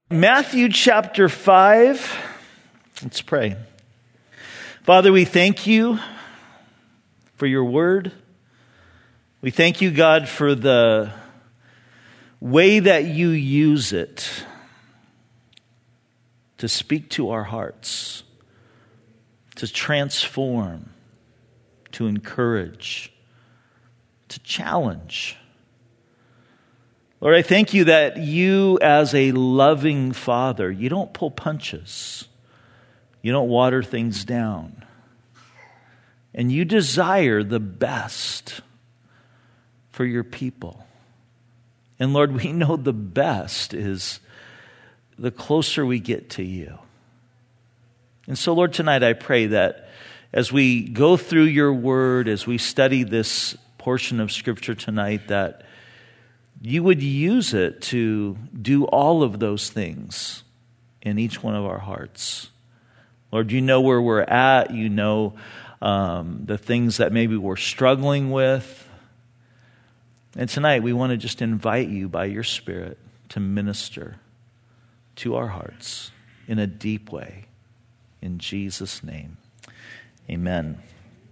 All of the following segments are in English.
Matthew chapter 5. Let's pray. Father, we thank you for your word. We thank you, God, for the way that you use it to speak to our hearts, to transform, to encourage, to challenge. Lord, I thank you that you, as a loving Father, you don't pull punches. You don't water things down. And you desire the best for your people. And Lord, we know the best is the closer we get to you. And so, Lord, tonight I pray that as we go through your word, as we study this portion of Scripture tonight, that you would use it to do all of those things in each one of our hearts. Lord, you know where we're at. You know the things that maybe we're struggling with. And tonight we want to just invite you by your Spirit to minister to our hearts in a deep way. In Jesus' name, amen.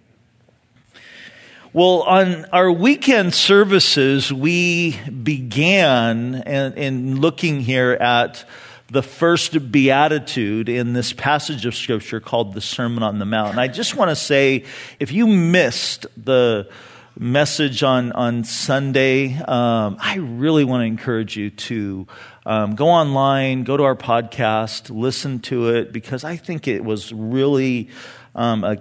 Well, on our weekend services, we began in looking here at the first beatitude in this passage of Scripture called the Sermon on the Mount. And I just want to say, if you missed the message on Sunday, I really want to encourage you to go online, go to our podcast, listen to it, because I think it was really a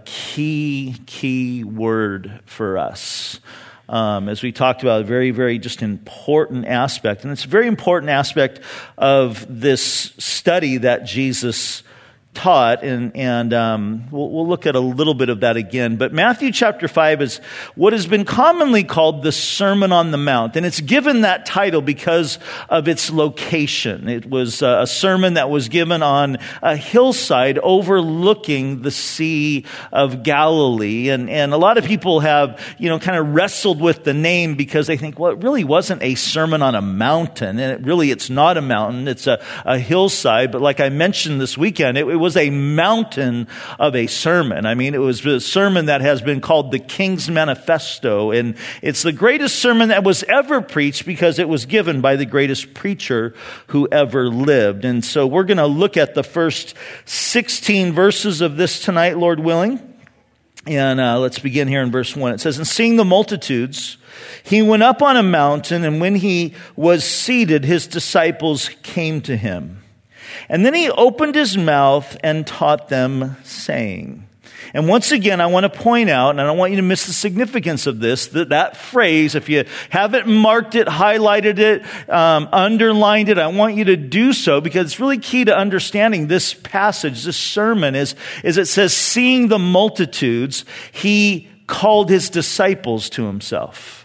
key word for us. As we talked about, a very, very just important aspect. And it's a very important aspect of this study that Jesus taught, and we'll look at a little bit of that again. But Matthew chapter 5 is what has been commonly called the Sermon on the Mount, and it's given that title because of its location. It was a sermon that was given on a hillside overlooking the Sea of Galilee, and a lot of people have, kind of wrestled with the name because they think, well, it really wasn't a sermon on a mountain, and it's not a mountain, it's a hillside. But like I mentioned this weekend, it was a mountain of a sermon. I mean, it was a sermon that has been called the King's Manifesto, and it's the greatest sermon that was ever preached because it was given by the greatest preacher who ever lived. And so we're going to look at the first 16 verses of this tonight, Lord willing. And let's begin here in verse 1. It says, "And seeing the multitudes, he went up on a mountain, and when he was seated, his disciples came to him. And then he opened his mouth and taught them, saying," and once again, I want to point out, and I don't want you to miss the significance of this, that phrase, if you haven't marked it, highlighted it, underlined it, I want you to do so, because it's really key to understanding this passage, this sermon, is it says, seeing the multitudes, he called his disciples to himself.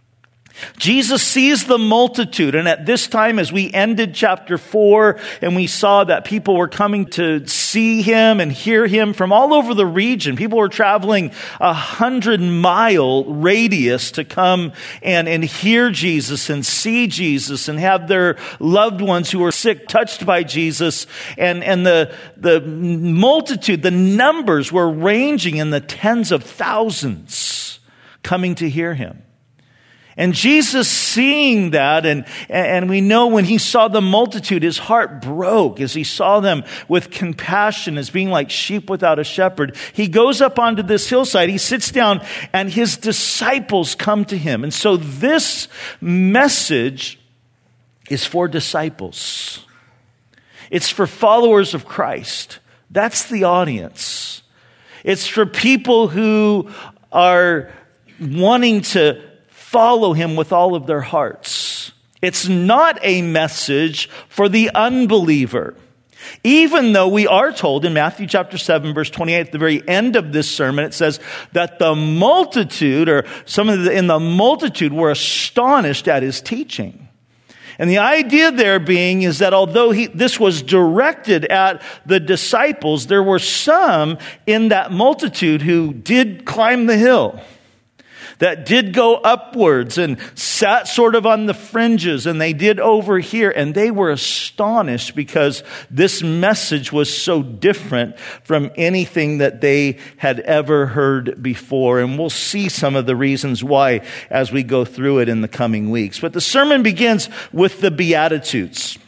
Jesus sees the multitude, and at this time, as we ended chapter 4, and we saw that people were coming to see him and hear him from all over the region. People were traveling 100-mile radius to come and hear Jesus and see Jesus and have their loved ones who were sick touched by Jesus. And the multitude, the numbers were ranging in the tens of thousands coming to hear him. And Jesus seeing that, and we know when he saw the multitude, his heart broke as he saw them with compassion as being like sheep without a shepherd. He goes up onto this hillside, he sits down, and his disciples come to him. And so this message is for disciples. It's for followers of Christ. That's the audience. It's for people who are wanting to follow him with all of their hearts. It's not a message for the unbeliever. Even though we are told in Matthew chapter 7, verse 28, at the very end of this sermon, it says that the multitude, or some in the multitude, were astonished at his teaching. And the idea there being is that although this was directed at the disciples, there were some in that multitude who did climb the hill. that did go upwards and sat sort of on the fringes, and they did over here, and they were astonished because this message was so different from anything that they had ever heard before. And we'll see some of the reasons why as we go through it in the coming weeks. But the sermon begins with the Beatitudes.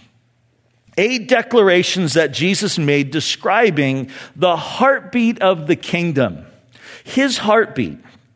8 declarations that Jesus made describing the heartbeat of the kingdom. His heartbeat.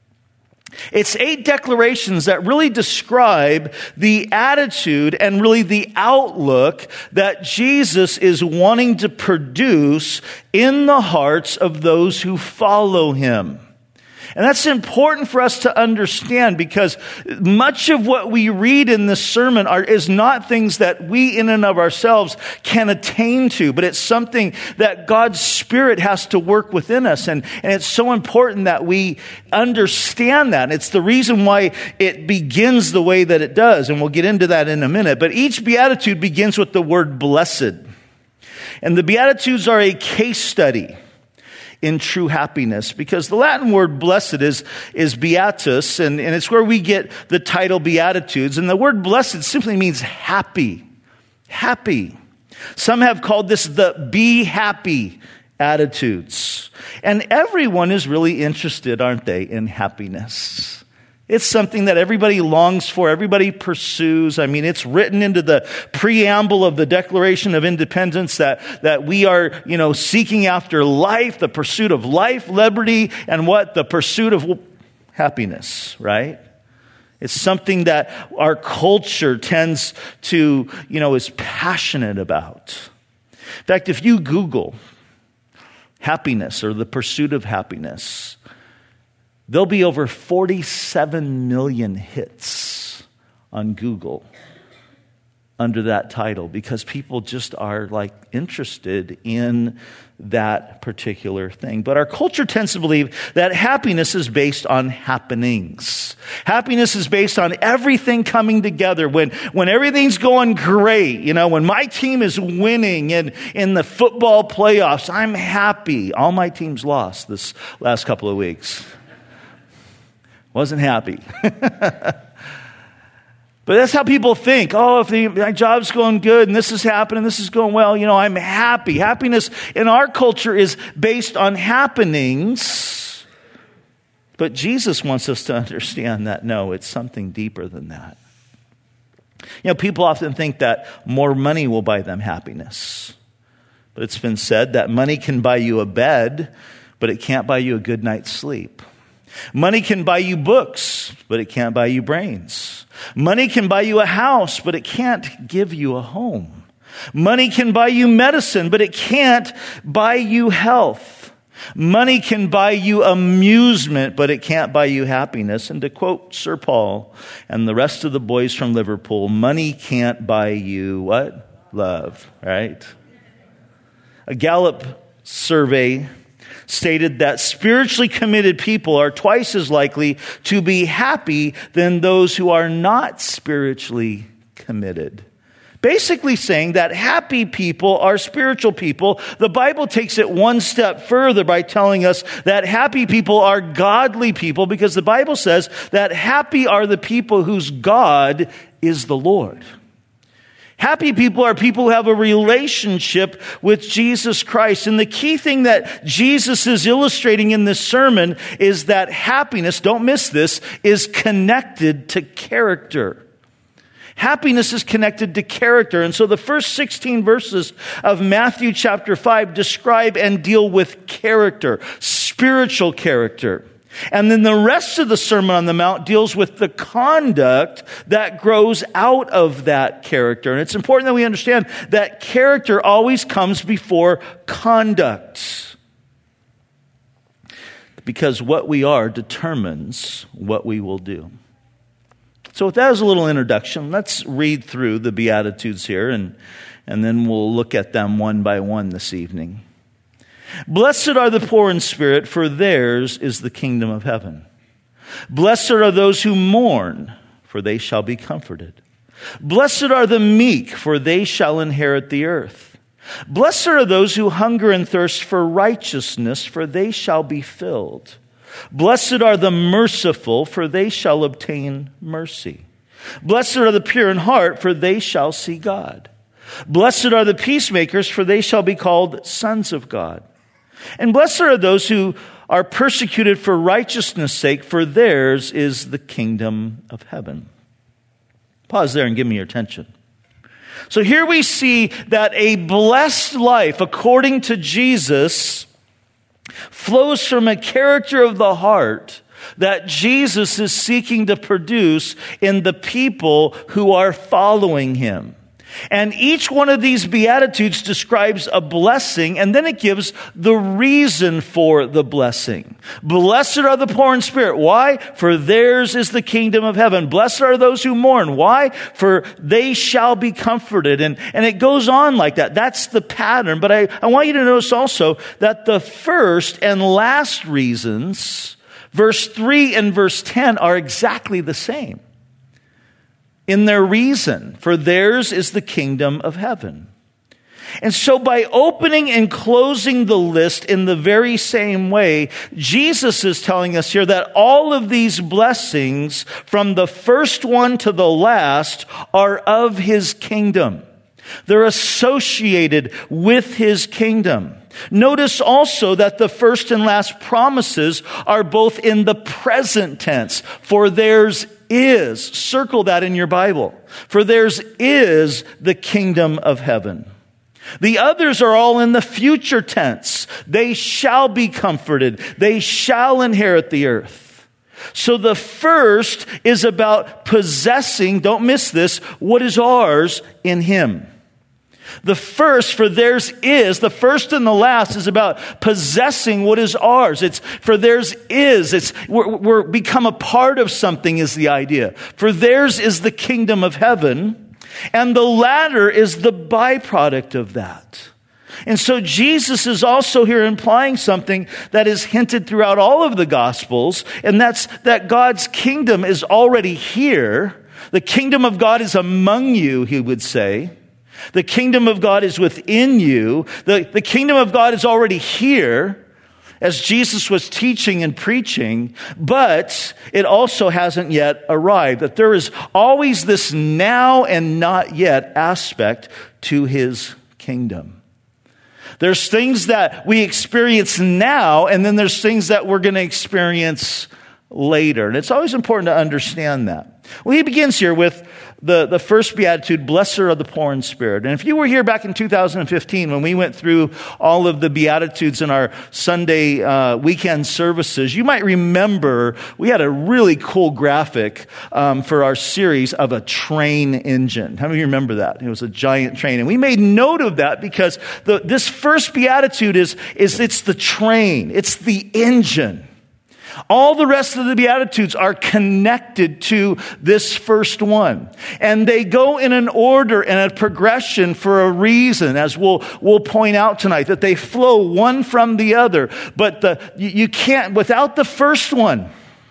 It's 8 declarations that really describe the attitude and really the outlook that Jesus is wanting to produce in the hearts of those who follow him. And that's important for us to understand, because much of what we read in this sermon is not things that we in and of ourselves can attain to, but it's something that God's Spirit has to work within us. And it's so important that we understand that. It's the reason why it begins the way that it does. And we'll get into that in a minute. But each beatitude begins with the word blessed. And the Beatitudes are a case study in true happiness, because the Latin word blessed is beatus, and it's where we get the title Beatitudes. And the word blessed simply means happy. Happy. Some have called this the be happy attitudes. And everyone is really interested, aren't they, in happiness? It's something that everybody longs for, everybody pursues. I mean, it's written into the preamble of the Declaration of Independence that we are, seeking after life, the pursuit of life, liberty, and what? The pursuit of happiness, right? It's something that our culture tends to, is passionate about. In fact, if you Google happiness or the pursuit of happiness, there'll be over 47 million hits on Google under that title, because people just are interested in that particular thing. But our culture tends to believe that happiness is based on happenings. Happiness is based on everything coming together. When everything's going great, when my team is winning in the football playoffs, I'm happy. All my teams lost this last couple of weeks. Wasn't happy. But that's how people think. Oh, if my job's going good and this is happening, this is going well, I'm happy. Happiness in our culture is based on happenings. But Jesus wants us to understand that, no, it's something deeper than that. People often think that more money will buy them happiness. But it's been said that money can buy you a bed, but it can't buy you a good night's sleep. Money can buy you books, but it can't buy you brains. Money can buy you a house, but it can't give you a home. Money can buy you medicine, but it can't buy you health. Money can buy you amusement, but it can't buy you happiness. And to quote Sir Paul and the rest of the boys from Liverpool, money can't buy you what? Love, right? A Gallup survey stated that spiritually committed people are twice as likely to be happy than those who are not spiritually committed. Basically saying that happy people are spiritual people. The Bible takes it one step further by telling us that happy people are godly people, because the Bible says that happy are the people whose God is the Lord. Happy people are people who have a relationship with Jesus Christ. And the key thing that Jesus is illustrating in this sermon is that happiness, don't miss this, is connected to character. Happiness is connected to character. And so the first 16 verses of Matthew chapter 5 describe and deal with character, spiritual character. And then the rest of the Sermon on the Mount deals with the conduct that grows out of that character. And it's important that we understand that character always comes before conduct, because what we are determines what we will do. So with that as a little introduction, let's read through the Beatitudes here, and then we'll look at them one by one this evening. Blessed are the poor in spirit, for theirs is the kingdom of heaven. Blessed are those who mourn, for they shall be comforted. Blessed are the meek, for they shall inherit the earth. Blessed are those who hunger and thirst for righteousness, for they shall be filled. Blessed are the merciful, for they shall obtain mercy. Blessed are the pure in heart, for they shall see God. Blessed are the peacemakers, for they shall be called sons of God. And blessed are those who are persecuted for righteousness' sake, for theirs is the kingdom of heaven. Pause there and give me your attention. So here we see that a blessed life, according to Jesus, flows from a character of the heart that Jesus is seeking to produce in the people who are following him. And each one of these Beatitudes describes a blessing, and then it gives the reason for the blessing. Blessed are the poor in spirit. Why? For theirs is the kingdom of heaven. Blessed are those who mourn. Why? For they shall be comforted. And it goes on like that. That's the pattern. But I want you to notice also that the first and last reasons, verse 3 and verse 10, are exactly the same in their reason, for theirs is the kingdom of heaven. And so by opening and closing the list in the very same way, Jesus is telling us here that all of these blessings, from the first one to the last, are of his kingdom. They're associated with his kingdom. Notice also that the first and last promises are both in the present tense. For theirs is, circle that in your Bible. For theirs is the kingdom of heaven. The others are all in the future tense. They shall be comforted. They shall inherit the earth. So the first is about possessing, don't miss this, what is ours in him. The first, for theirs is, the first and the last is about possessing what is ours. It's, for theirs is, we're become a part of something is the idea. For theirs is the kingdom of heaven, and the latter is the byproduct of that. And so Jesus is also here implying something that is hinted throughout all of the Gospels, and that's that God's kingdom is already here. The kingdom of God is among you, he would say. The kingdom of God is within you. The kingdom of God is already here, as Jesus was teaching and preaching, but it also hasn't yet arrived. That there is always this now and not yet aspect to his kingdom. There's things that we experience now, and then there's things that we're going to experience later. And it's always important to understand that. Well, he begins here with the first beatitude, blessed are the poor in spirit. And if you were here back in 2015 when we went through all of the beatitudes in our Sunday weekend services, you might remember we had a really cool graphic for our series of a train engine. How many of you remember that? It was a giant train. And we made note of that because this first beatitude is it's the train. It's the engine. All the rest of the Beatitudes are connected to this first one. And they go in an order and a progression for a reason, as we'll point out tonight, that they flow one from the other. But you can't, without the first one,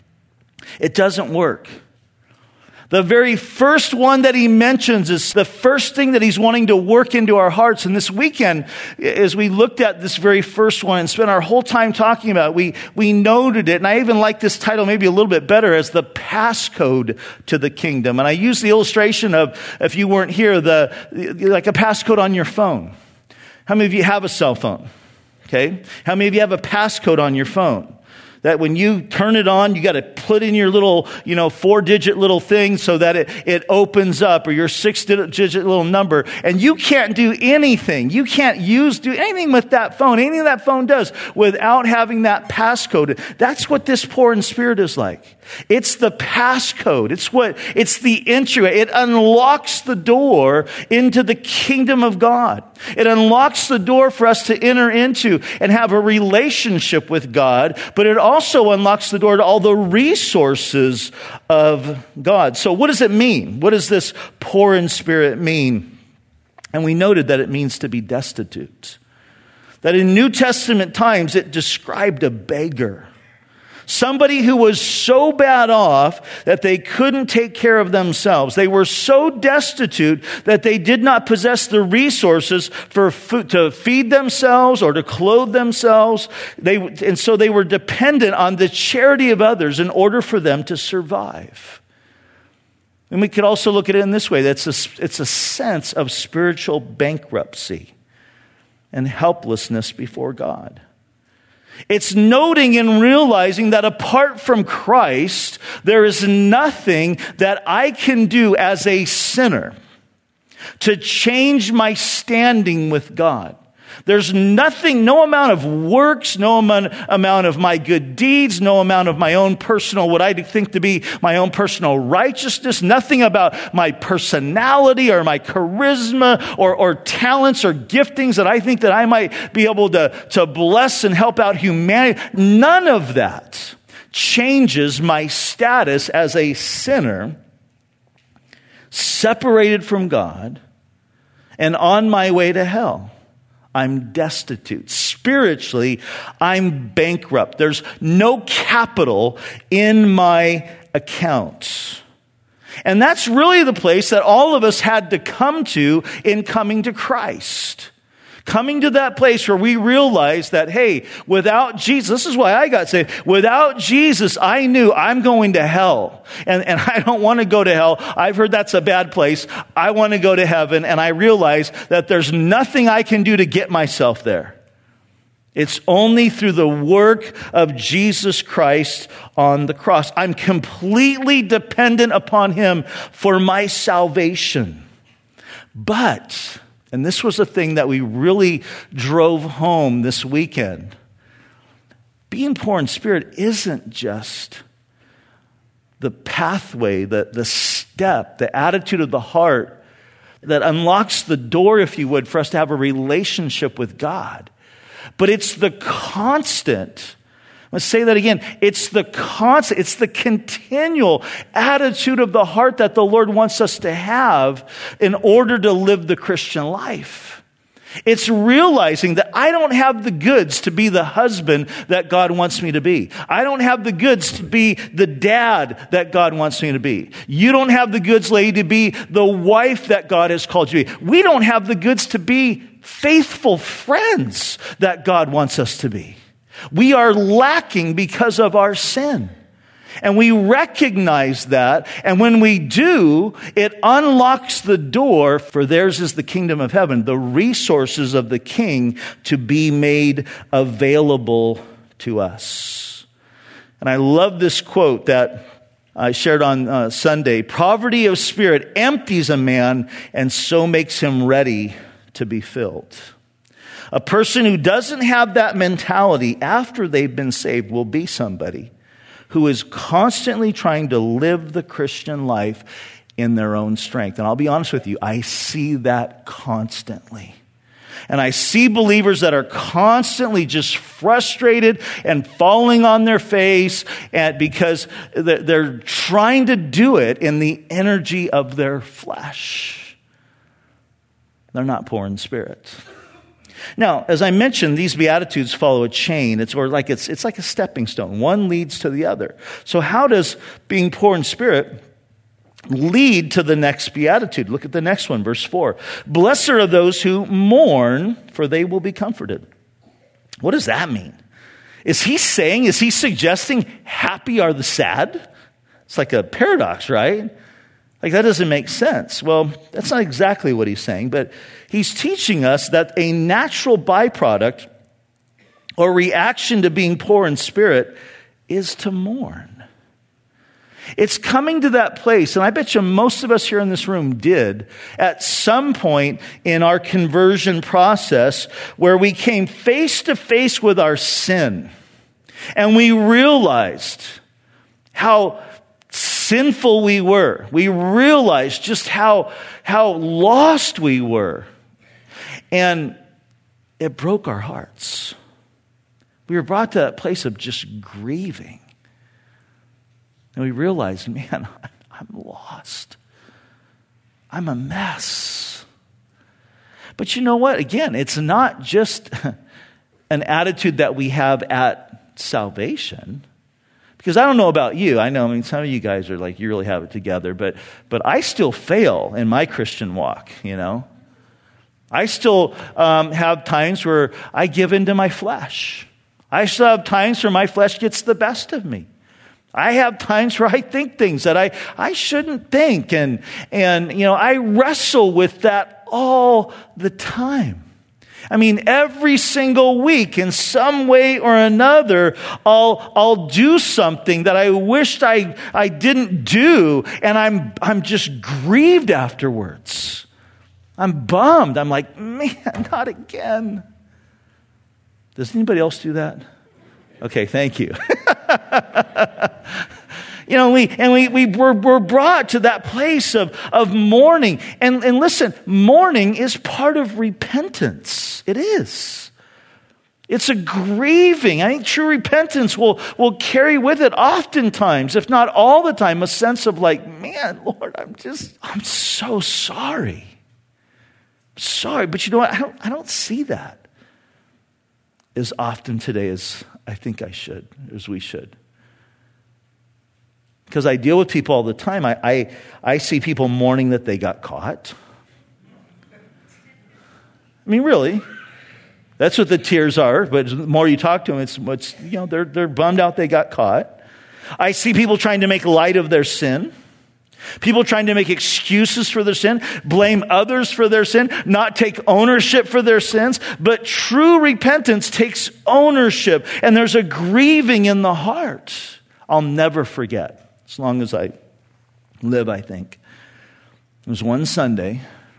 it doesn't work. The very first one that he mentions is the first thing that he's wanting to work into our hearts. And this weekend, as we looked at this very first one and spent our whole time talking about it, we noted it. And I even like this title maybe a little bit better as the passcode to the kingdom. And I use the illustration of, if you weren't here, like a passcode on your phone. How many of you have a cell phone? Okay. How many of you have a passcode on your phone? That when you turn it on, you got to put in your little, 4-digit little thing so that it opens up, or your 6-digit little number. And you can't do anything. You can't do anything with that phone, anything that phone does, without having that passcode. That's what this poor in spirit is like. It's the passcode. It's the entry. It unlocks the door into the kingdom of God. It unlocks the door for us to enter into and have a relationship with God, but it also unlocks the door to all the resources of God. So what does it mean? What does this poor in spirit mean? And we noted that it means to be destitute. That in New Testament times, it described a beggar. Somebody who was so bad off that they couldn't take care of themselves. They were so destitute that they did not possess the resources for food, to feed themselves or to clothe themselves. And so they were dependent on the charity of others in order for them to survive. And we could also look at it in this way. It's a sense of spiritual bankruptcy and helplessness before God. It's noting and realizing that apart from Christ, there is nothing that I can do as a sinner to change my standing with God. There's nothing, no amount of works, no amount of my good deeds, no amount of my own personal, what I think to be my own personal righteousness, nothing about my personality or my charisma or talents or giftings that I think that I might be able to bless and help out humanity. None of that changes my status as a sinner, separated from God and on my way to hell. I'm destitute. Spiritually, I'm bankrupt. There's no capital in my account. And that's really the place that all of us had to come to in coming to Christ. Coming to that place where we realize that, hey, without Jesus, this is why I got saved. Without Jesus, I knew I'm going to hell. And I don't want to go to hell. I've heard that's a bad place. I want to go to heaven. And I realize that there's nothing I can do to get myself there. It's only through the work of Jesus Christ on the cross. I'm completely dependent upon Him for my salvation. But, and this was a thing that we really drove home this weekend, being poor in spirit isn't just the pathway, the step, the attitude of the heart that unlocks the door, if you would, for us to have a relationship with God. But it's the constant, let's say that again, it's the continual attitude of the heart that the Lord wants us to have in order to live the Christian life. It's realizing that I don't have the goods to be the husband that God wants me to be. I don't have the goods to be the dad that God wants me to be. You don't have the goods, lady, to be the wife that God has called you to be. We don't have the goods to be faithful friends that God wants us to be. We are lacking because of our sin. And we recognize that. And when we do, it unlocks the door, for theirs is the kingdom of heaven, the resources of the King to be made available to us. And I love this quote that I shared on Sunday. Poverty of spirit empties a man and so makes him ready to be filled. A person who doesn't have that mentality after they've been saved will be somebody who is constantly trying to live the Christian life in their own strength. And I'll be honest with you, I see that constantly. And I see believers that are constantly just frustrated and falling on their face because they're trying to do it in the energy of their flesh. They're not poor in spirit. Now, as I mentioned, these Beatitudes follow a chain. It's like a stepping stone. One leads to the other. So how does being poor in spirit lead to the next Beatitude? Look at the next one, verse 4. Blessed are those who mourn, for they will be comforted. What does that mean? Is he suggesting happy are the sad? It's like a paradox, right? Like, that doesn't make sense. Well, that's not exactly what he's saying, but he's teaching us that a natural byproduct or reaction to being poor in spirit is to mourn. It's coming to that place, and I bet you most of us here in this room did, at some point in our conversion process, where we came face to face with our sin, and we realized how sinful we were. We realized just how lost we were. And it broke our hearts. We were brought to that place of just grieving. And we realized, man, I'm lost. I'm a mess. But you know what? Again, it's not just an attitude that we have at salvation. Because I don't know about you. I know, some of you guys are like, you really have it together. But I still fail in my Christian walk, I still have times where I give into my flesh. I still have times where my flesh gets the best of me. I have times where I think things that I shouldn't think. And I wrestle with that all the time. Every single week, in some way or another, I'll do something that I wished I didn't do, and I'm just grieved afterwards. I'm bummed. I'm like, man, not again. Does anybody else do that? Okay, thank you. We're brought to that place of mourning. And listen, mourning is part of repentance. It is. It's a grieving. I think true repentance will carry with it oftentimes, if not all the time, a sense of like, man, Lord, I'm so sorry. I'm sorry. But you know what? I don't see that as often today as I think I should, as we should. Because I deal with people all the time. I see people mourning that they got caught. Really. That's what the tears are. But the more you talk to them, they're bummed out they got caught. I see people trying to make light of their sin. People trying to make excuses for their sin, blame others for their sin, not take ownership for their sins. But true repentance takes ownership. And there's a grieving in the heart. I'll never forget. As long as I live, I think. It was one Sunday.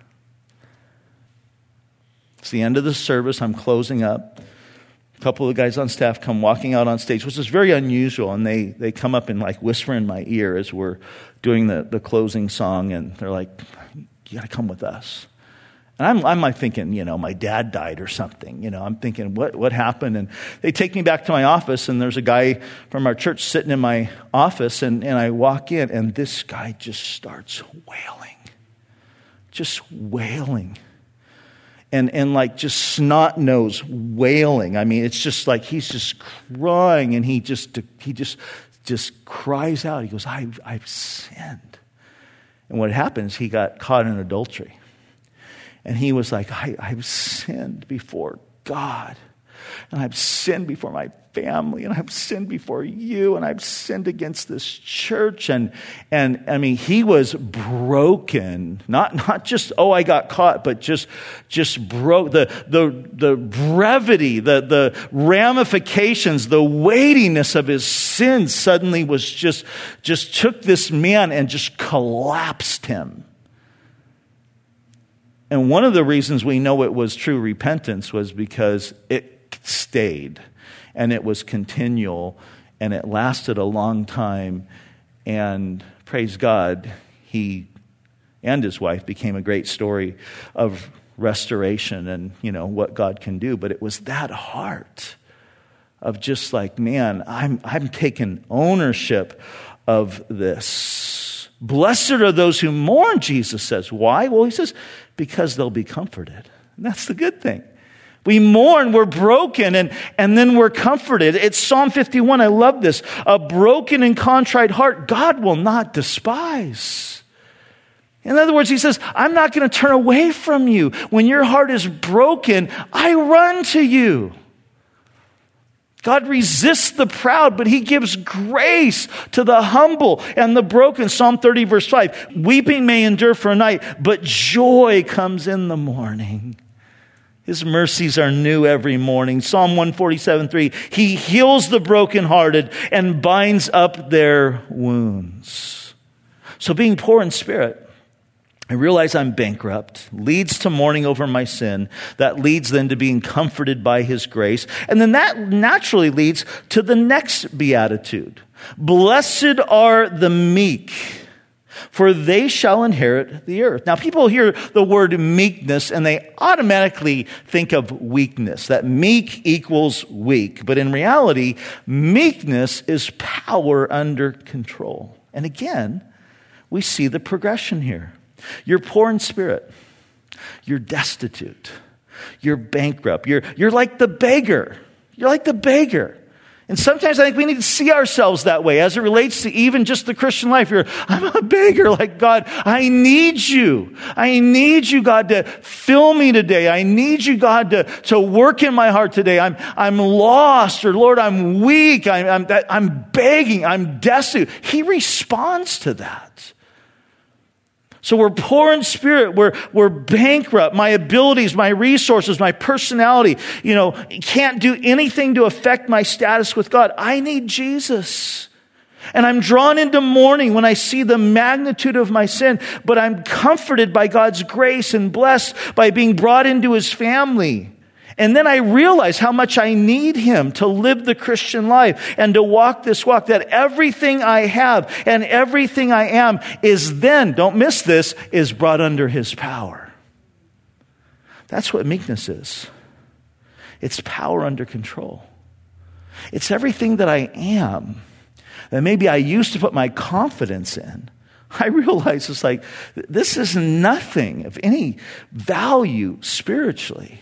It's the end of the service. I'm closing up. A couple of the guys on staff come walking out on stage, which is very unusual. And they come up and like whisper in my ear as we're doing the closing song. And they're like, you got to come with us. And I'm like thinking, my dad died or something. I'm thinking, what happened? And they take me back to my office, and there's a guy from our church sitting in my office, and I walk in, and this guy just starts wailing. Just wailing. And like just snot nose wailing. It's just like he's just crying, and he just cries out. He goes, I've sinned. And what happens, he got caught in adultery. And he was like, I've sinned before God. And I've sinned before my family. And I've sinned before you. And I've sinned against this church. And he was broken. Not just, I got caught, but just broke. The brevity, the ramifications, the weightiness of his sin suddenly was just took this man and just collapsed him. And one of the reasons we know it was true repentance was because it stayed, and it was continual, and it lasted a long time. And praise God, he and his wife became a great story of restoration and, what God can do. But it was that heart of just like, man, I'm taking ownership of this. Blessed are those who mourn, Jesus says. Why? Well, he says, because they'll be comforted. And that's the good thing. We mourn, we're broken, and then we're comforted. It's Psalm 51. I love this. A broken and contrite heart, God will not despise. In other words, he says, I'm not going to turn away from you. When your heart is broken, I run to you. God resists the proud, but he gives grace to the humble and the broken. Psalm 30, verse 5. Weeping may endure for a night, but joy comes in the morning. His mercies are new every morning. Psalm 147, 3. He heals the brokenhearted and binds up their wounds. So being poor in spirit, I realize I'm bankrupt, leads to mourning over my sin. That leads then to being comforted by his grace. And then that naturally leads to the next beatitude. Blessed are the meek, for they shall inherit the earth. Now, people hear the word meekness and they automatically think of weakness, that meek equals weak. But in reality, meekness is power under control. And again, we see the progression here. You're poor in spirit. You're destitute. You're bankrupt. You're like the beggar. You're like the beggar. And sometimes I think we need to see ourselves that way as it relates to even just the Christian life. I'm a beggar, like, God, I need you. I need you, God, to fill me today. I need you, God, to work in my heart today. I'm lost, or Lord, I'm weak. I'm begging. I'm destitute. He responds to that. So we're poor in spirit. We're bankrupt. My abilities, my resources, my personality, can't do anything to affect my status with God. I need Jesus. And I'm drawn into mourning when I see the magnitude of my sin, but I'm comforted by God's grace and blessed by being brought into his family. And then I realize how much I need him to live the Christian life and to walk this walk, that everything I have and everything I am is then, don't miss this, is brought under his power. That's what meekness is. It's power under control. It's everything that I am that maybe I used to put my confidence in. I realize it's like, this is nothing of any value spiritually.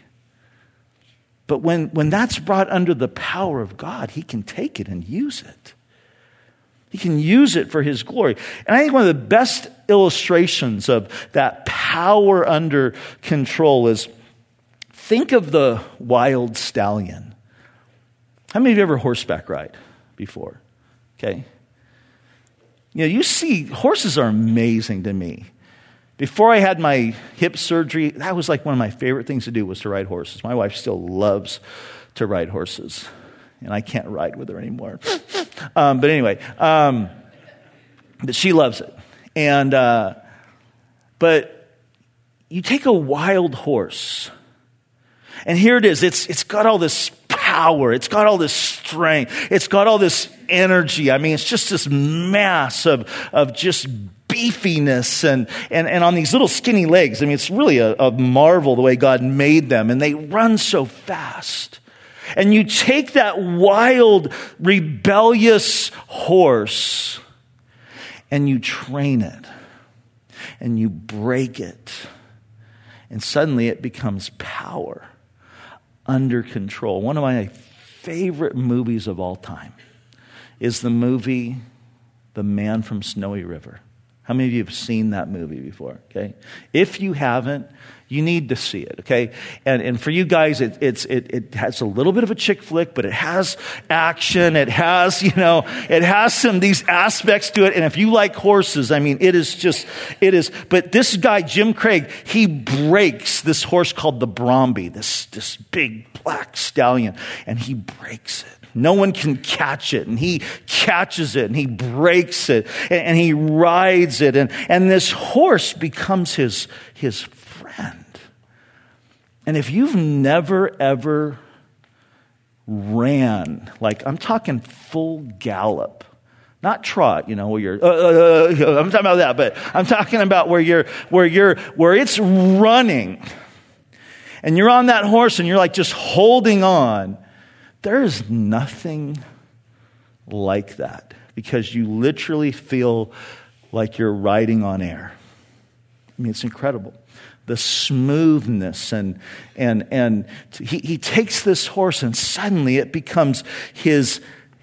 But when that's brought under the power of God, he can take it and use it. He can use it for his glory. And I think one of the best illustrations of that power under control is, think of the wild stallion. How many of you ever horseback ride before? Okay. You see, horses are amazing to me. Before I had my hip surgery, that was like one of my favorite things to do, was to ride horses. My wife still loves to ride horses, and I can't ride with her anymore. But anyway, but she loves it. And but you take a wild horse, and here it is. It's got all this power. It's got all this strength. It's got all this energy. I mean, it's just this mass of just beefiness and on these little skinny legs. I mean, it's really a marvel the way God made them, and they run so fast. And you take that wild, rebellious horse and you train it and you break it, and suddenly it becomes power under control. One of my favorite movies of all time is the movie The Man from Snowy River. How many of you have seen that movie before? Okay, if you haven't, you need to see it. Okay, and for you guys, it has a little bit of a chick flick, but it has action. It has it has these aspects to it. And if you like horses, I mean, it is. But this guy Jim Craig, he breaks this horse called the Bromby, this big black stallion, and he breaks it. No one can catch it, and he catches it, and he breaks it, and he rides it, and this horse becomes his friend. And if you've never, ever ran, like I'm talking full gallop, not trot, where you're, I'm talking about that, but I'm talking about where it's running, and you're on that horse, and you're like just holding on. There is nothing like that, because you literally feel like you're riding on air. I mean, it's incredible. The smoothness and he takes this horse, and suddenly it becomes his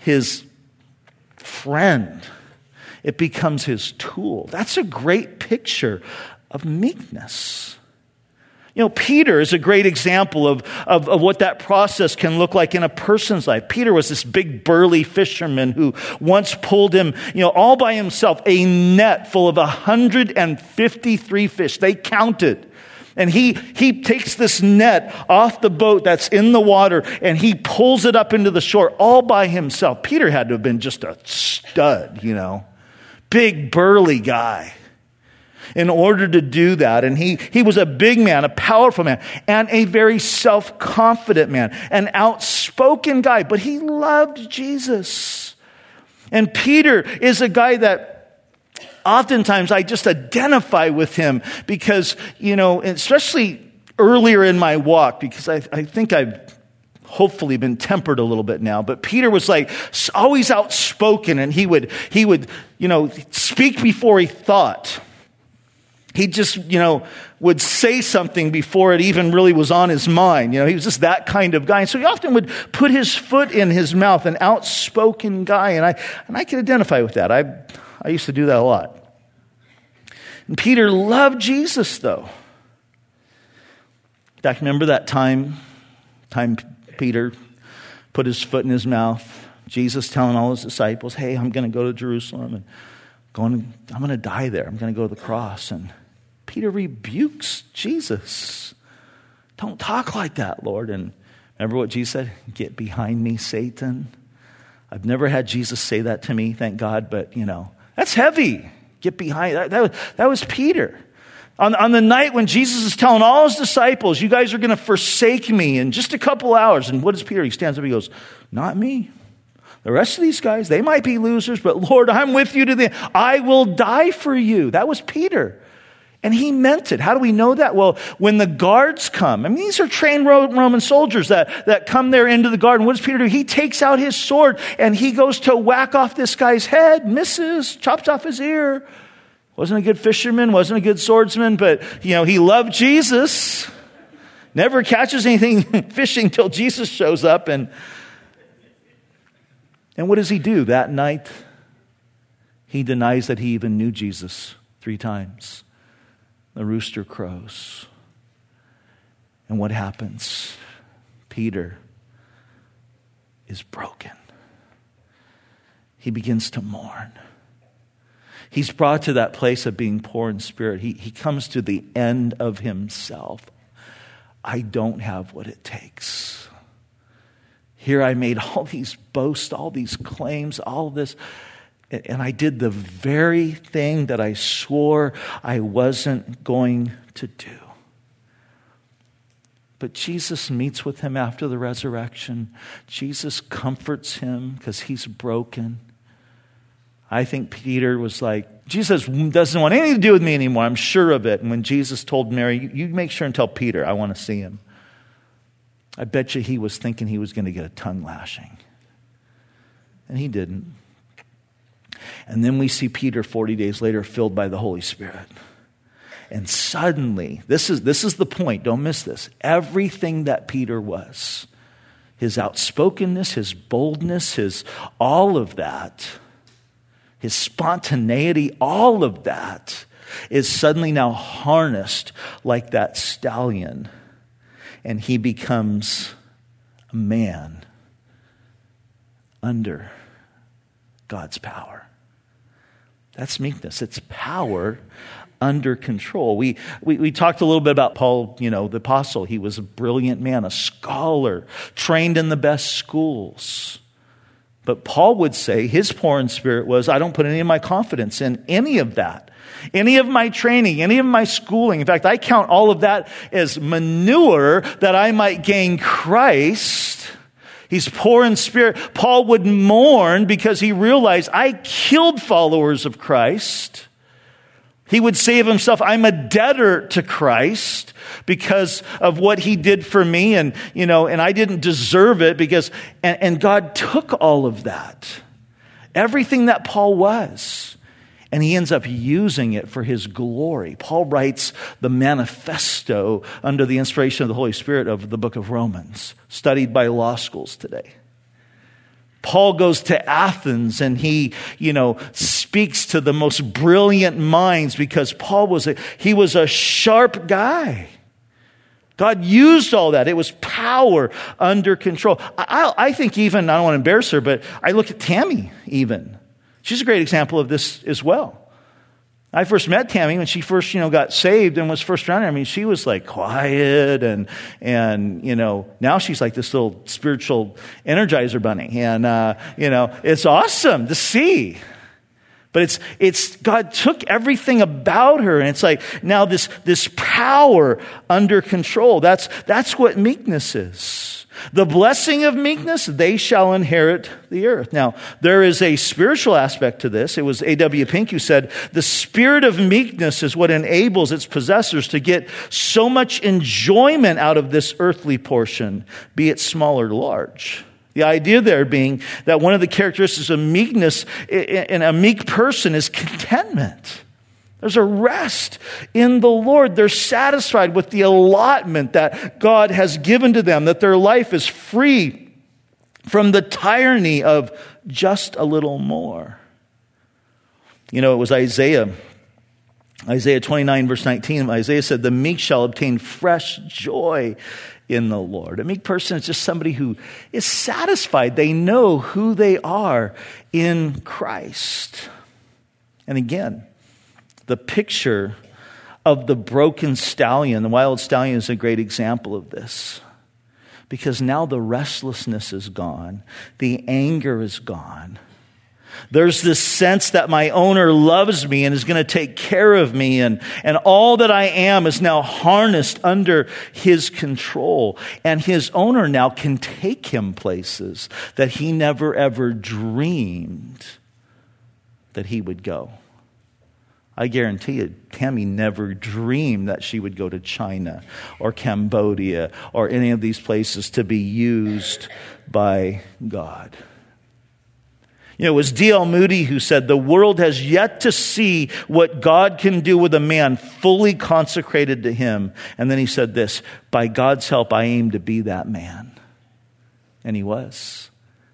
friend. It becomes his tool. That's a great picture of meekness. Peter is a great example of what that process can look like in a person's life. Peter was this big burly fisherman who once pulled him, all by himself, a net full of 153 fish. They counted. And he takes this net off the boat that's in the water, and he pulls it up into the shore all by himself. Peter had to have been just a stud, big burly guy, in order to do that. And he was a big man, a powerful man, and a very self-confident man, an outspoken guy, but he loved Jesus. And Peter is a guy that oftentimes I just identify with him because, especially earlier in my walk, because I think I've hopefully been tempered a little bit now, but Peter was like always outspoken, and he would speak before he thought. He just, would say something before it even really was on his mind. He was just that kind of guy. And so he often would put his foot in his mouth, an outspoken guy. And I can identify with that. I used to do that a lot. And Peter loved Jesus, though. In fact, remember that time Peter put his foot in his mouth? Jesus telling all his disciples, hey, I'm going to go to Jerusalem and I'm going to die there. I'm going to go to the cross. And Peter rebukes Jesus. Don't talk like that, Lord. And remember what Jesus said? Get behind me, Satan. I've never had Jesus say that to me, thank God. But, that's heavy. Get behind. That was Peter. On the night when Jesus is telling all his disciples, you guys are going to forsake me in just a couple hours. And what does Peter? He stands up and he goes, not me. The rest of these guys, they might be losers, but Lord, I'm with you to the end. I will die for you. That was Peter. And he meant it. How do we know that? Well, when the guards come, these are trained Roman soldiers that come there into the garden. What does Peter do? He takes out his sword and he goes to whack off this guy's head, misses, chops off his ear. Wasn't a good fisherman, wasn't a good swordsman, but, he loved Jesus. Never catches anything fishing till Jesus shows up. And what does he do? That night, he denies that he even knew Jesus 3 times. The rooster crows. And what happens? Peter is broken. He begins to mourn. He's brought to that place of being poor in spirit. He comes to the end of himself. I don't have what it takes. Here I made all these boasts, all these claims, all this, and I did the very thing that I swore I wasn't going to do. But Jesus meets with him after the resurrection. Jesus comforts him because he's broken. I think Peter was like, Jesus doesn't want anything to do with me anymore. I'm sure of it. And when Jesus told Mary, you make sure and tell Peter, I want to see him. I bet you he was thinking he was going to get a tongue lashing. And he didn't. And then we see Peter 40 days later filled by the Holy Spirit. And suddenly, this is the point, don't miss this. Everything that Peter was, his outspokenness, his boldness, his all of that, his spontaneity, all of that is suddenly now harnessed like that stallion. And he becomes a man under God's power. That's meekness. It's power under control. We talked a little bit about Paul, the apostle. He was a brilliant man, a scholar, trained in the best schools. But Paul would say his poor in spirit was, I don't put any of my confidence in any of that. Any of my training, any of my schooling. In fact, I count all of that as manure that I might gain Christ. He's poor in spirit. Paul would mourn because he realized I killed followers of Christ. He would say of himself, I'm a debtor to Christ because of what he did for me. And I didn't deserve it and God took all of that. Everything that Paul was. And he ends up using it for his glory. Paul writes the manifesto under the inspiration of the Holy Spirit of the book of Romans, studied by law schools today. Paul goes to Athens and he, speaks to the most brilliant minds because Paul was a sharp guy. God used all that. It was power under control. I think even, I don't want to embarrass her, but I look at Tammy even. She's a great example of this as well. I first met Tammy when she first, got saved and was first around her. She was like quiet and now she's like this little spiritual energizer bunny. And, it's awesome to see. But it's God took everything about her and it's like now this power under control. That's what meekness is. The blessing of meekness, they shall inherit the earth. Now, there is a spiritual aspect to this. It was A.W. Pink who said, the spirit of meekness is what enables its possessors to get so much enjoyment out of this earthly portion, be it small or large. The idea there being that one of the characteristics of meekness in a meek person is contentment. There's a rest in the Lord. They're satisfied with the allotment that God has given to them, that their life is free from the tyranny of just a little more. You know, it was Isaiah 29, verse 19. Isaiah said, the meek shall obtain fresh joy in the Lord. A meek person is just somebody who is satisfied. They know who they are in Christ. And again, the picture of the broken stallion, the wild stallion, is a great example of this. Because now the restlessness is gone. The anger is gone. There's this sense that my owner loves me and is going to take care of me, and all that I am is now harnessed under his control. And his owner now can take him places that he never ever dreamed that he would go. I guarantee you, Tammy never dreamed that she would go to China or Cambodia or any of these places to be used by God. You know, it was D.L. Moody who said, the world has yet to see what God can do with a man fully consecrated to him. And then he said this, by God's help, I aim to be that man. And he was.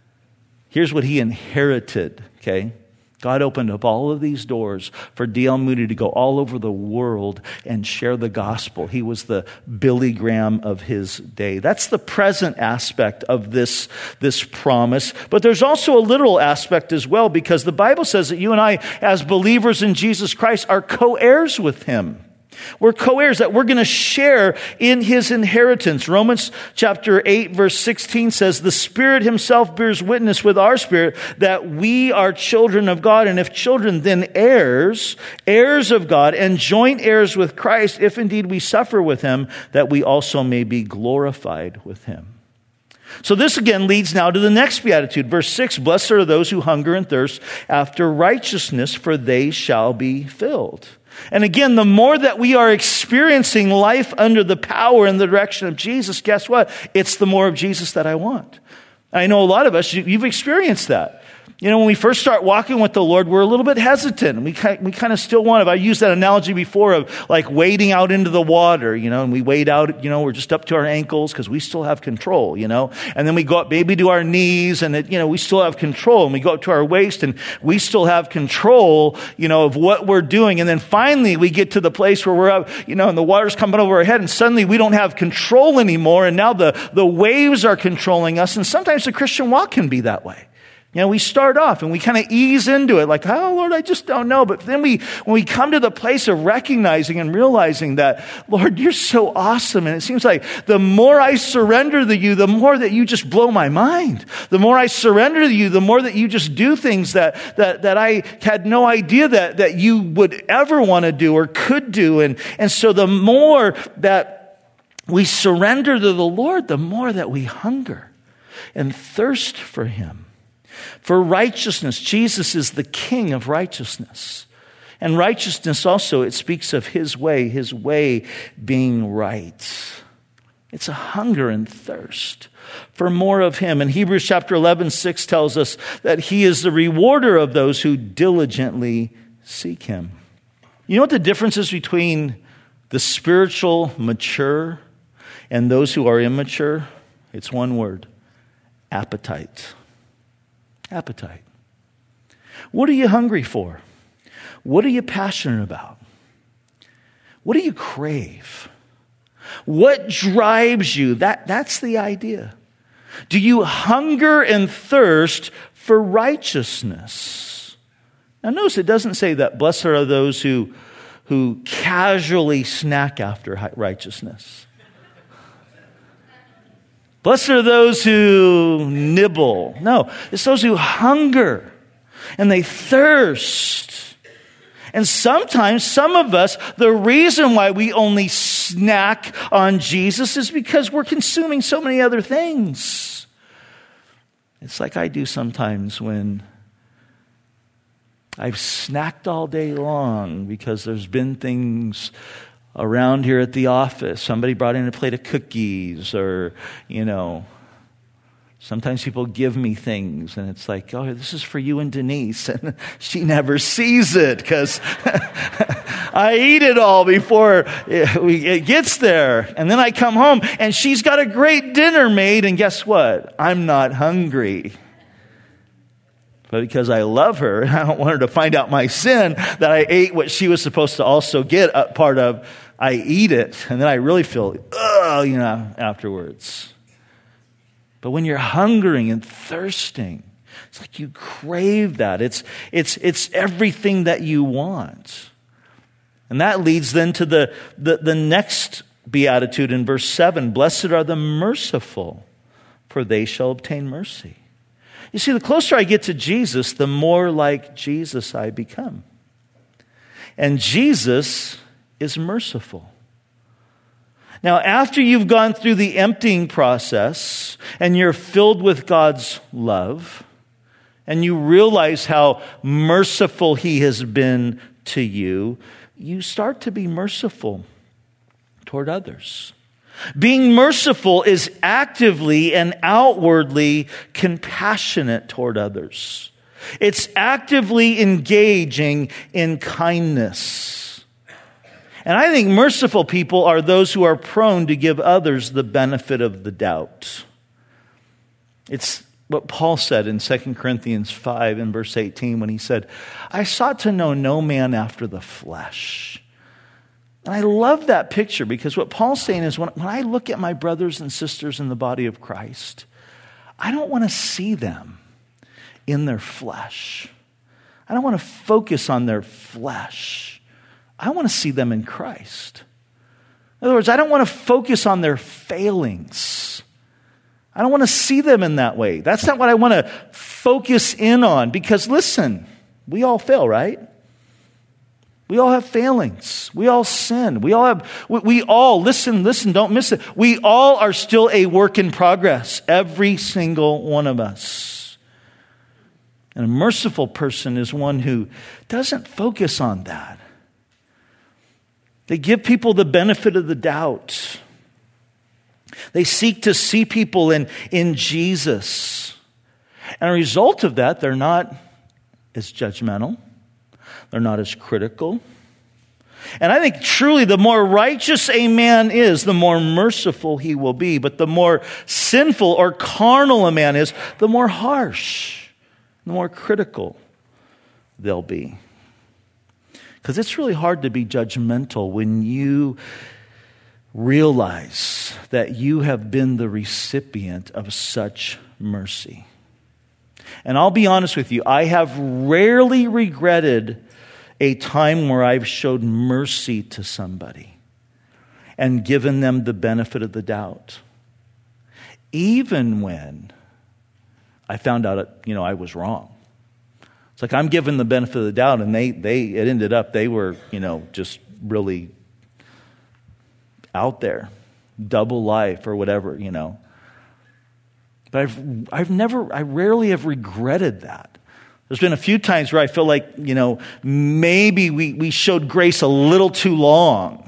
Here's what he inherited, okay? God opened up all of these doors for D.L. Moody to go all over the world and share the gospel. He was the Billy Graham of his day. That's the present aspect of this promise. But there's also a literal aspect as well, because the Bible says that you and I, as believers in Jesus Christ, are co-heirs with him. We're co-heirs, that we're going to share in his inheritance. Romans chapter 8, verse 16 says, the Spirit himself bears witness with our spirit that we are children of God. And if children, then heirs, heirs of God, and joint heirs with Christ, if indeed we suffer with him, that we also may be glorified with him. So this again leads now to the next beatitude. Verse 6, blessed are those who hunger and thirst after righteousness, for they shall be filled. And again, the more that we are experiencing life under the power and the direction of Jesus, guess what? It's the more of Jesus that I want. I know a lot of us, you've experienced that. You know, when we first start walking with the Lord, we're a little bit hesitant. We kind of still want to. I used that analogy before of like wading out into the water, you know, and we wade out, you know, we're just up to our ankles because we still have control, you know. And then we go up maybe to our knees and, we still have control. And we go up to our waist and we still have control, you know, of what we're doing. And then finally we get to the place where we're up, you know, and the water's coming over our head and suddenly we don't have control anymore. And now the waves are controlling us. And sometimes the Christian walk can be that way. You know, we start off and we kind of ease into it like, oh, Lord, I just don't know. But then when we come to the place of recognizing and realizing that, Lord, you're so awesome. And it seems like the more I surrender to you, the more that you just blow my mind. The more I surrender to you, the more that you just do things that I had no idea that you would ever want to do or could do. And so the more that we surrender to the Lord, the more that we hunger and thirst for him. For righteousness, Jesus is the King of righteousness. And righteousness also, it speaks of his way being right. It's a hunger and thirst for more of him. And Hebrews chapter 11:6 tells us that he is the rewarder of those who diligently seek him. You know what the difference is between the spiritual mature and those who are immature? It's one word: appetite. Appetite. What are you hungry for? What are you passionate about? What do you crave? What drives you? That's the idea. Do you hunger and thirst for righteousness? Now notice it doesn't say that blessed are those who casually snack after righteousness. Blessed are those who nibble. No, it's those who hunger and they thirst. And sometimes, some of us, the reason why we only snack on Jesus is because we're consuming so many other things. It's like I do sometimes when I've snacked all day long because there's been things around here at the office. Somebody brought in a plate of cookies or, Sometimes people give me things, and it's like, oh, this is for you and Denise. And she never sees it because I eat it all before it gets there. And then I come home, and she's got a great dinner made, and guess what? I'm not hungry. But because I love her, and I don't want her to find out my sin, that I ate what she was supposed to also get a part of, I eat it, and then I really feel, afterwards. But when you're hungering and thirsting, it's like you crave that. It's everything that you want. And that leads then to the next beatitude in verse 7. Blessed are the merciful, for they shall obtain mercy. You see, the closer I get to Jesus, the more like Jesus I become. And Jesus is merciful. Now, after you've gone through the emptying process and you're filled with God's love and you realize how merciful He has been to you, you start to be merciful toward others. Being merciful is actively and outwardly compassionate toward others. It's actively engaging in kindness. And I think merciful people are those who are prone to give others the benefit of the doubt. It's what Paul said in 2 Corinthians 5 in verse 18 when he said, I sought to know no man after the flesh. And I love that picture because what Paul's saying is when I look at my brothers and sisters in the body of Christ, I don't want to see them in their flesh. I don't want to focus on their flesh. I want to see them in Christ. In other words, I don't want to focus on their failings. I don't want to see them in that way. That's not what I want to focus in on because listen, we all fail, right? We all have failings. We all sin. We all, listen, don't miss it. We all are still a work in progress. Every single one of us. And a merciful person is one who doesn't focus on that. They give people the benefit of the doubt. They seek to see people in Jesus. And a result of that, they're not as judgmental. They're not as critical. And I think truly the more righteous a man is, the more merciful he will be. But the more sinful or carnal a man is, the more harsh, the more critical they'll be. Because it's really hard to be judgmental when you realize that you have been the recipient of such mercy. And I'll be honest with you, I have rarely regretted a time where I've showed mercy to somebody and given them the benefit of the doubt. Even when I found out, I was wrong. It's like I'm given the benefit of the doubt, and it ended up they were, just really out there, double life or whatever, But I rarely have regretted that. There's been a few times where I feel like, maybe we showed grace a little too long.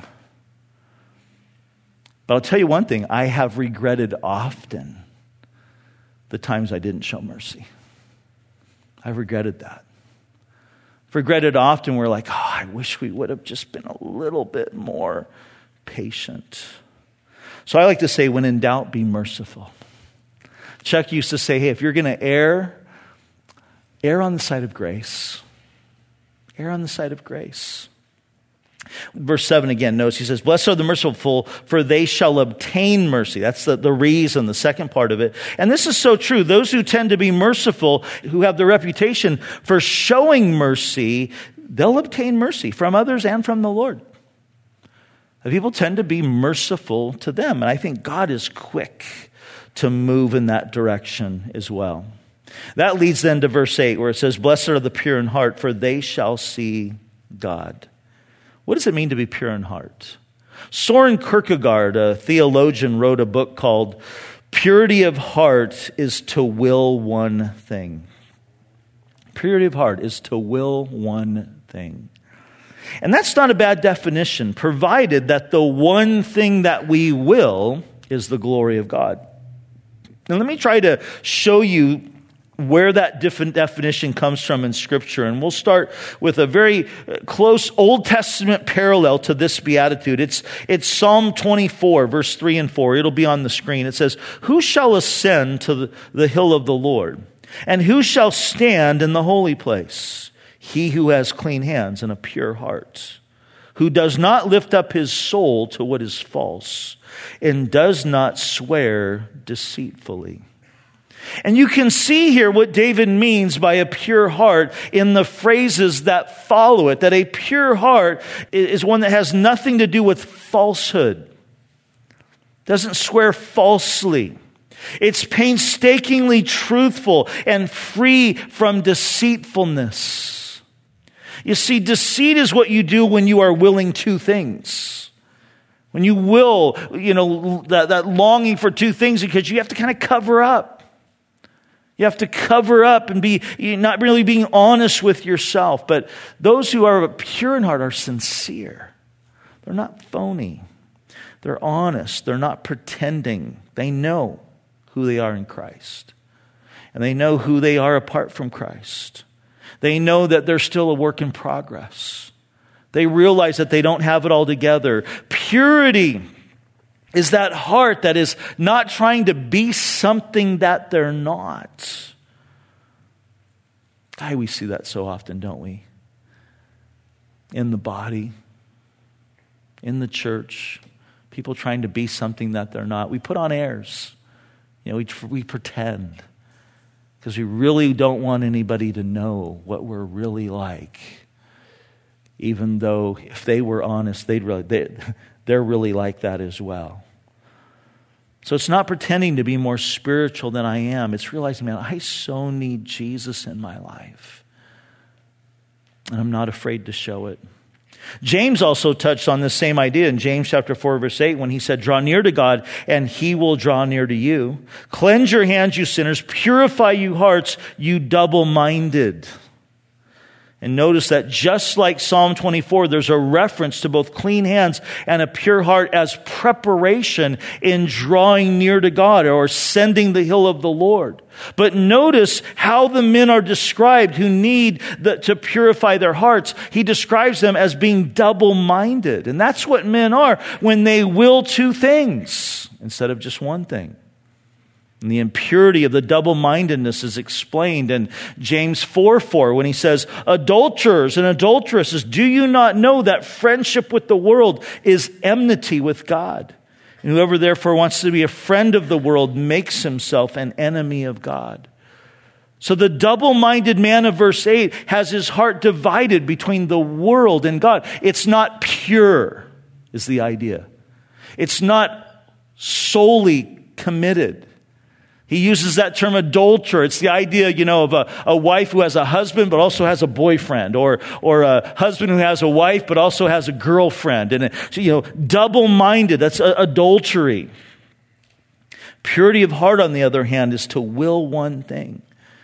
But I'll tell you one thing, I have regretted often the times I didn't show mercy. I've regretted that. I've regretted often we're like, I wish we would have just been a little bit more patient. So I like to say, when in doubt, be merciful. Chuck used to say, hey, if you're going to err on the side of grace. Err on the side of grace. Verse 7 again, notice he says, blessed are the merciful, for they shall obtain mercy. That's the reason, the second part of it. And this is so true. Those who tend to be merciful, who have the reputation for showing mercy, they'll obtain mercy from others and from the Lord. People tend to be merciful to them. And I think God is quick to move in that direction as well. That leads then to verse 8 where it says, blessed are the pure in heart, for they shall see God. What does it mean to be pure in heart? Soren Kierkegaard, a theologian, wrote a book called Purity of Heart is to Will One Thing. Purity of heart is to will one thing. And that's not a bad definition, provided that the one thing that we will is the glory of God. And let me try to show you where that different definition comes from in Scripture. And we'll start with a very close Old Testament parallel to this beatitude. It's Psalm 24, verse 3 and 4. It'll be on the screen. It says, "Who shall ascend to the hill of the Lord? And who shall stand in the holy place? He who has clean hands and a pure heart, who does not lift up his soul to what is false, and does not swear deceitfully." And you can see here what David means by a pure heart in the phrases that follow it, that a pure heart is one that has nothing to do with falsehood, doesn't swear falsely. It's painstakingly truthful and free from deceitfulness. You see, deceit is what you do when you are willing two things. When you will, that longing for two things because you have to kind of cover up. You have to cover up and be not really being honest with yourself. But those who are pure in heart are sincere. They're not phony. They're honest. They're not pretending. They know who they are in Christ. And they know who they are apart from Christ. They know that they're still a work in progress. They realize that they don't have it all together. Purity is that heart that is not trying to be something that they're not. We see that so often, don't we? In the body, in the church, people trying to be something that they're not. We put on airs. We pretend because we really don't want anybody to know what we're really like. Even though if they were honest, they're really like that as well. So it's not pretending to be more spiritual than I am. It's realizing, man, I so need Jesus in my life. And I'm not afraid to show it. James also touched on this same idea in James chapter 4, verse 8, when he said, "Draw near to God, and he will draw near to you. Cleanse your hands, you sinners. Purify you hearts, you double-minded." And notice that just like Psalm 24, there's a reference to both clean hands and a pure heart as preparation in drawing near to God or ascending the hill of the Lord. But notice how the men are described who need to purify their hearts. He describes them as being double-minded. And that's what men are when they will two things instead of just one thing. And the impurity of the double-mindedness is explained in James 4:4 when he says, "Adulterers and adulteresses, do you not know that friendship with the world is enmity with God? And whoever therefore wants to be a friend of the world makes himself an enemy of God." So the double-minded man of verse 8 has his heart divided between the world and God. It's not pure, is the idea. It's not solely committed. He uses that term adulterer. It's the idea, of a wife who has a husband but also has a boyfriend, or a husband who has a wife but also has a girlfriend. And, double-minded, that's adultery. Purity of heart, on the other hand, is to will one thing.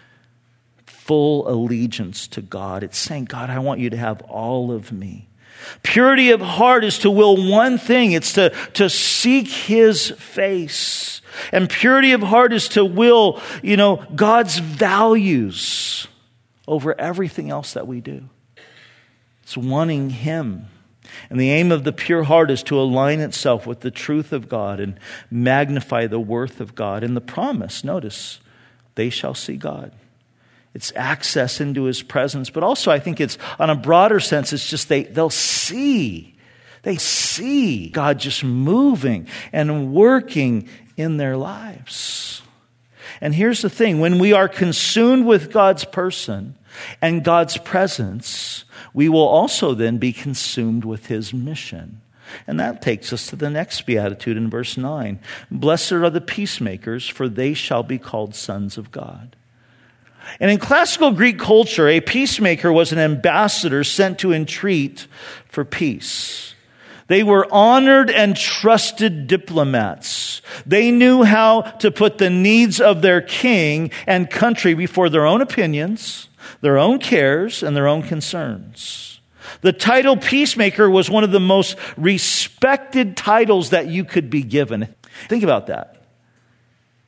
Full allegiance to God. It's saying, God, I want you to have all of me. Purity of heart is to will one thing. It's to seek His face. And purity of heart is to will, God's values over everything else that we do. It's wanting Him. And the aim of the pure heart is to align itself with the truth of God and magnify the worth of God. And the promise, notice, they shall see God. It's access into His presence. But also, I think it's, on a broader sense, it's just they'll see. They see God just moving and working in their lives. And here's the thing. When we are consumed with God's person and God's presence, we will also then be consumed with His mission. And that takes us to the next beatitude in verse 9. Blessed are the peacemakers, for they shall be called sons of God. And in classical Greek culture, a peacemaker was an ambassador sent to entreat for peace. They were honored and trusted diplomats. They knew how to put the needs of their king and country before their own opinions, their own cares, and their own concerns. The title peacemaker was one of the most respected titles that you could be given. Think about that.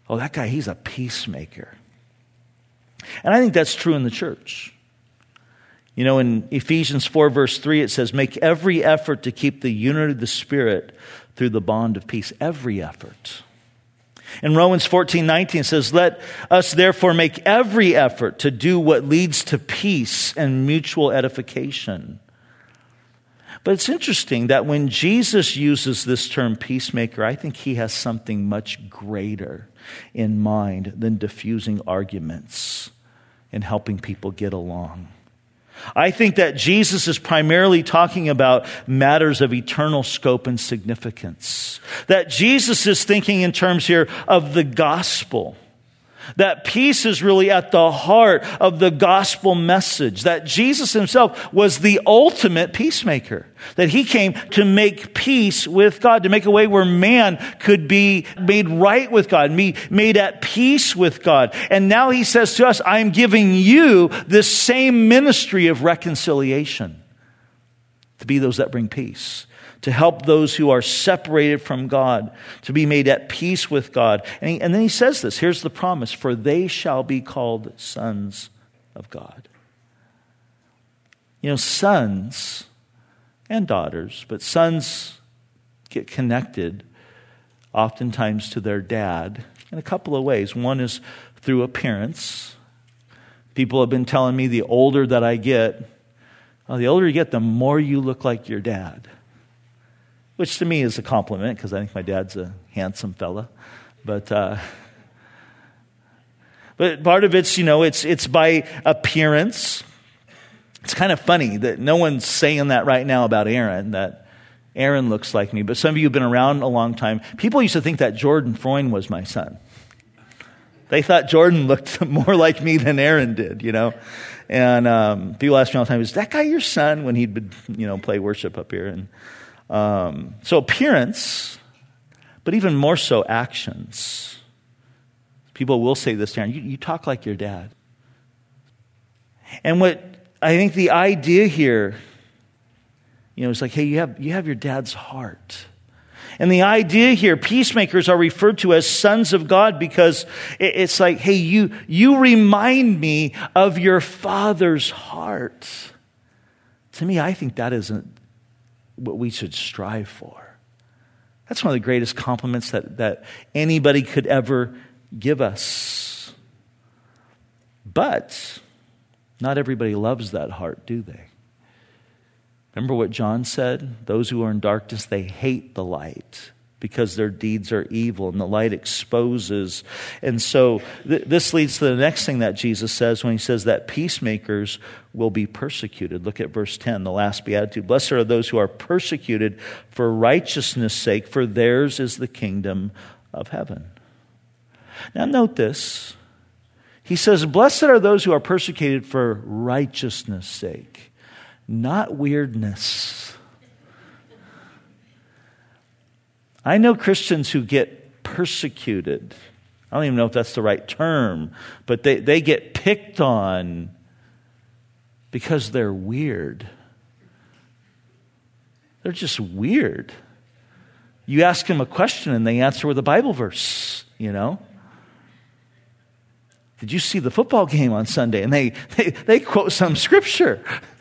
oh, that guy, he's a peacemaker. And I think that's true in the church. You know, in Ephesians 4, verse 3, it says, make every effort to keep the unity of the Spirit through the bond of peace. Every effort. In Romans 14:19, it says, let us therefore make every effort to do what leads to peace and mutual edification. But it's interesting that when Jesus uses this term peacemaker, I think he has something much greater in mind than diffusing arguments and helping people get along. I think that Jesus is primarily talking about matters of eternal scope and significance. That Jesus is thinking in terms here of the gospel. That peace is really at the heart of the gospel message. That Jesus himself was the ultimate peacemaker. That he came to make peace with God, to make a way where man could be made right with God, be made at peace with God. And now he says to us, I'm giving you this same ministry of reconciliation, to be those that bring peace, to help those who are separated from God, to be made at peace with God. And then he says this, here's the promise, for they shall be called sons of God. You know, sons and daughters, but sons get connected oftentimes to their dad in a couple of ways. One is through appearance. People have been telling me the older that I get, the older you get, the more you look like your dad. Which to me is a compliment because I think my dad's a handsome fella. But part of it's, it's by appearance. It's kind of funny that no one's saying that right now about Aaron, that Aaron looks like me. But some of you have been around a long time. People used to think that Jordan Freund was my son. They thought Jordan looked more like me than Aaron did, And people ask me all the time, is that guy your son? When he'd, play worship up here. And so appearance, but even more so actions. People will say this to Aaron, you talk like your dad. And what I think the idea here, is like, hey, you have your dad's heart. And the idea here, peacemakers are referred to as sons of God because it's like, hey, you remind me of your father's heart. To me, I think that isn't what we should strive for. That's one of the greatest compliments that anybody could ever give us. But not everybody loves that heart, do they? Remember what John said? Those who are in darkness, they hate the light because their deeds are evil and the light exposes. And so this leads to the next thing that Jesus says when he says that peacemakers will be persecuted. Look at verse 10, the last beatitude. Blessed are those who are persecuted for righteousness' sake, for theirs is the kingdom of heaven. Now note this. He says, blessed are those who are persecuted for righteousness' sake, not weirdness. I know Christians who get persecuted. I don't even know if that's the right term, but they get picked on because they're weird. They're just weird. You ask them a question and they answer with a Bible verse, Did you see the football game on Sunday? And they quote some scripture.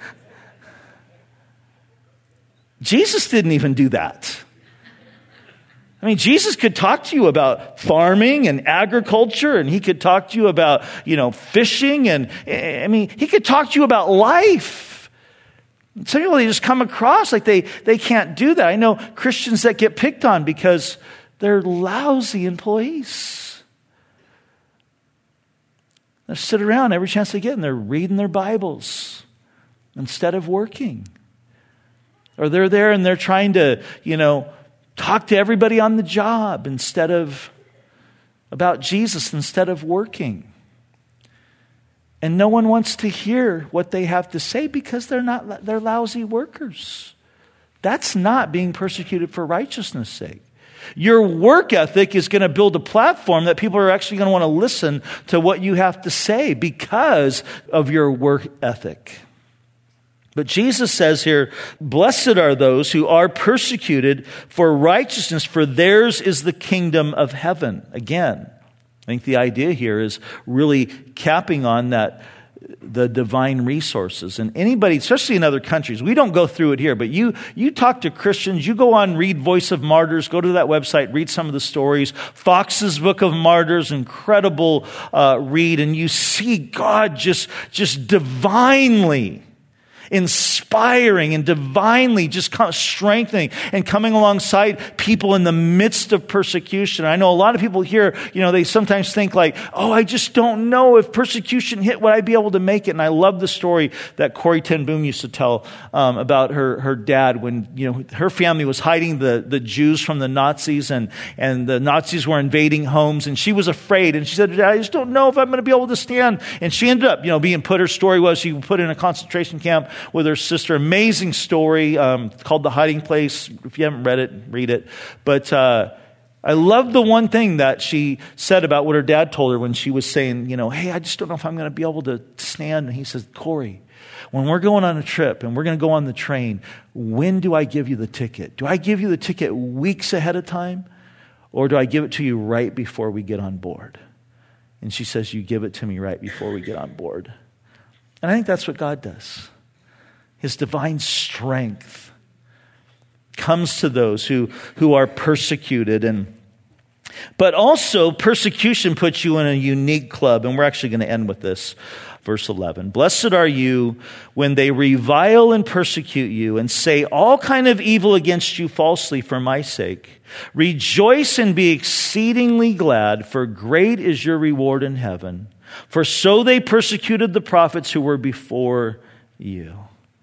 Jesus didn't even do that. I mean, Jesus could talk to you about farming and agriculture, and he could talk to you about, fishing, and he could talk to you about life. Some people, they just come across like they can't do that. I know Christians that get picked on because they're lousy employees. They sit around every chance they get, and they're reading their Bibles instead of working. Or they're there and they're trying to, talk to everybody on the job about Jesus instead of working. And no one wants to hear what they have to say because they're lousy workers. That's not being persecuted for righteousness' sake. Your work ethic is going to build a platform that people are actually going to want to listen to what you have to say because of your work ethic. But Jesus says here, blessed are those who are persecuted for righteousness, for theirs is the kingdom of heaven. Again, I think the idea here is really capping on that, the divine resources. And anybody, especially in other countries, we don't go through it here, but you talk to Christians, you go on, read Voice of Martyrs, go to that website, read some of the stories. Fox's Book of Martyrs, incredible read, and you see God just divinely inspiring and divinely just strengthening and coming alongside people in the midst of persecution. I know a lot of people here, they sometimes think like, oh, I just don't know if persecution hit, would I be able to make it? And I love the story that Corrie ten Boom used to tell about her dad when, her family was hiding the Jews from the Nazis and the Nazis were invading homes and she was afraid. And she said, I just don't know if I'm going to be able to stand. And she ended up, being put, her story was she put in a concentration camp with her sister. Amazing story called The Hiding Place. If you haven't read it, read it. But I love the one thing that she said about what her dad told her when she was saying, hey, I just don't know if I'm going to be able to stand. And he says, Corrie, when we're going on a trip and we're going to go on the train, when do I give you the ticket? Do I give you the ticket weeks ahead of time? Or do I give it to you right before we get on board? And she says, you give it to me right before we get on board. And I think that's what God does. His divine strength comes to those who are persecuted. But also, persecution puts you in a unique club. And we're actually going to end with this. Verse 11. Blessed are you when they revile and persecute you and say all kind of evil against you falsely for my sake. Rejoice and be exceedingly glad, for great is your reward in heaven. For so they persecuted the prophets who were before you.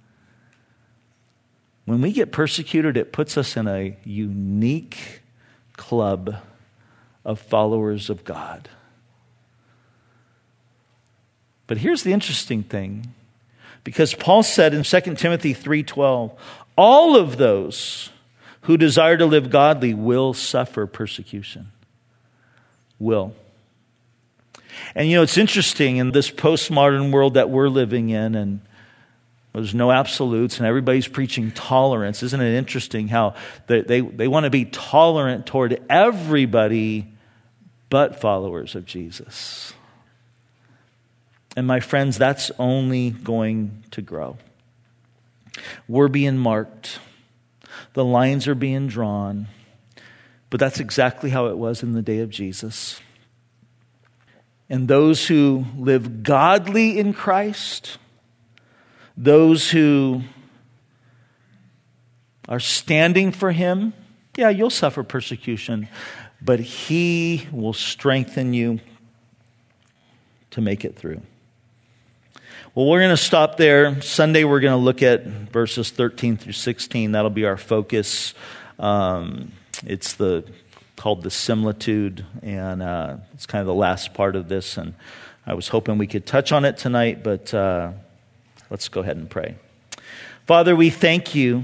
When we get persecuted, it puts us in a unique club of followers of God. But here's the interesting thing, because Paul said in 2 Timothy 3:12, all of those who desire to live godly will suffer persecution. Will. And it's interesting in this postmodern world that we're living in, and there's no absolutes, and everybody's preaching tolerance. Isn't it interesting how they want to be tolerant toward everybody but followers of Jesus? And my friends, that's only going to grow. We're being marked. The lines are being drawn. But that's exactly how it was in the day of Jesus. And those who live godly in Christ, those who are standing for Him, yeah, you'll suffer persecution, but He will strengthen you to make it through. Well, we're going to stop there. Sunday, we're going to look at verses 13 through 16. That'll be our focus. It's called the similitude, and it's kind of the last part of this. And I was hoping we could touch on it tonight, but let's go ahead and pray. Father, we thank you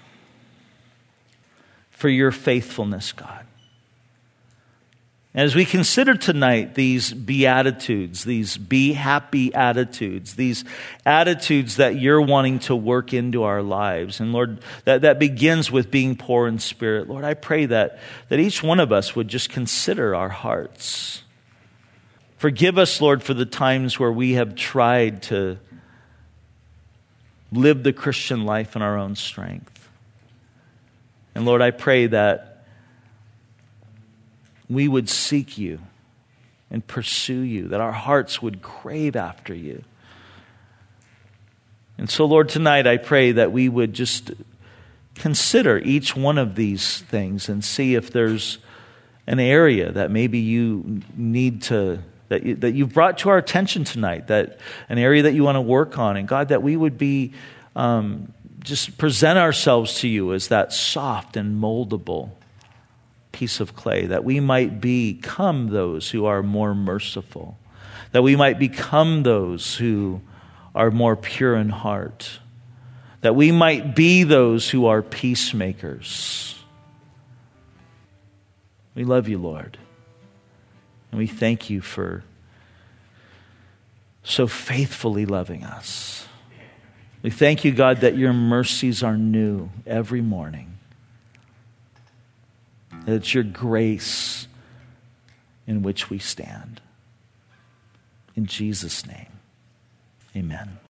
for your faithfulness, God. And as we consider tonight these beatitudes, these be happy attitudes, these attitudes that you're wanting to work into our lives, and Lord, that begins with being poor in spirit. Lord, I pray that each one of us would just consider our hearts. Forgive us, Lord, for the times where we have tried to live the Christian life in our own strength. And Lord, I pray that we would seek you and pursue you, that our hearts would crave after you. And so, Lord, tonight I pray that we would just consider each one of these things and see if there's an area that maybe you need to, that you've brought to our attention tonight, that an area that you want to work on. And God, that we would be, just present ourselves to you as that soft and moldable piece of clay, that we might become those who are more merciful, that we might become those who are more pure in heart, that we might be those who are peacemakers. We love you, Lord, and we thank you for so faithfully loving us. We thank you, God, that your mercies are new every morning. That it's your grace in which we stand. In Jesus' name, amen.